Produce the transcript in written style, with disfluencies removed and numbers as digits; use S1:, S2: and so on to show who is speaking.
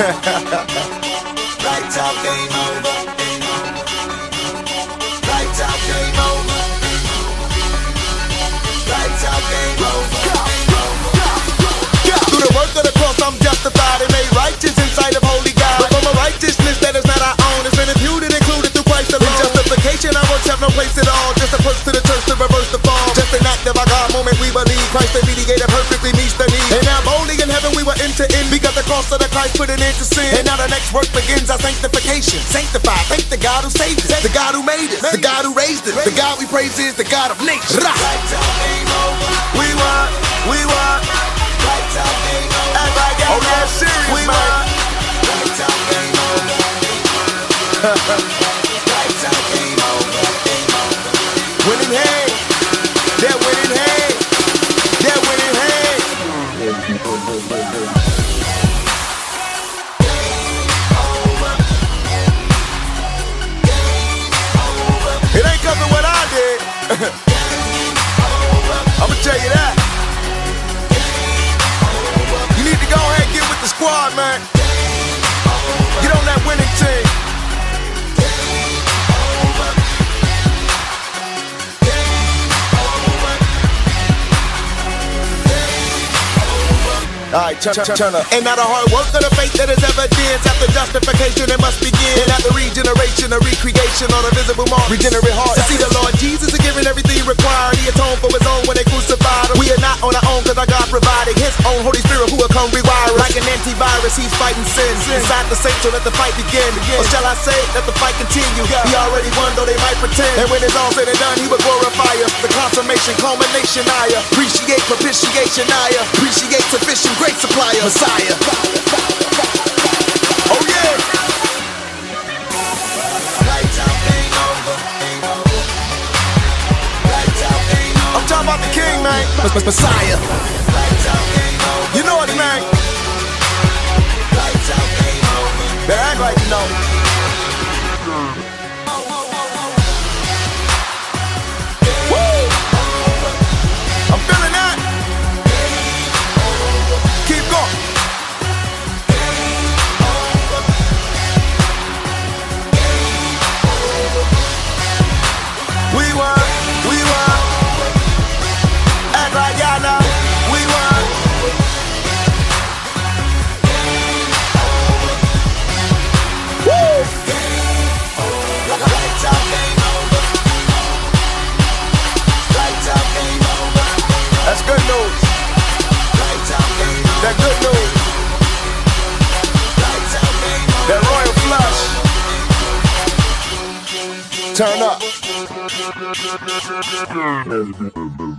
S1: Lights out, game over. Lights out, game over. Lights out, game over. Through the work of the cross, I'm justified and made righteous in sight of holy God. But from a righteousness that is not our own, it's been imputed, included through Christ alone. In justification, our works have no place at all. Just a push to the church to reverse the fall. Just an act of our God moment we believe. Christ the mediator perfectly meets the need. And now boldly in heaven we were enter in. We got the cross of the Christ put an end to sin. And now the next work begins, our sanctification. Sanctified, thank the God who saved us, the God who made us, the God who raised us. The God we praise is the God of nature. Lights out, game over. We won, we won. Lights out, game over. Act like y'all know. Serious, we won. Lights out, game over. Lights out, game over. Winning hand, they're winning hand, they're winning hand. It ain't cause of what I did. I'ma tell you that. You need to go ahead and get with the squad, man. Get on that winning team. Alright, turn up. And now the hard work of the faith that is evidence. After justification it must begin. And after regeneration, a recreation on a visible mark. Regenerate heart. To see the Lord Jesus is giving everything required. He atoned for his own when they crucified him. We are not on our own cause our God provided his own Holy Spirit who will come rewire us. Like an antivirus, he's fighting sin. Inside the saints, so let the fight begin. Or shall I say, let the fight continue. He already won though they might pretend. And when it's all said and done, he will glorify us. The consummation, culmination, I appreciate propitiation, I appreciate sufficient great supplier, Messiah. Oh yeah. Lights out, game over. Lights out, game over. I'm talking about the King, man. Messiah. Lights out, game over. You know his name. Lights out, game over. They act like you know. Woo! I'm feeling that. Keep going. We won, we won. Act like y'all know. We won. Woo! Lights out, game over. Lights out, game over. That's good news. Lights out, game over. That good news. Lights out, game over. That royal flush. Turn up.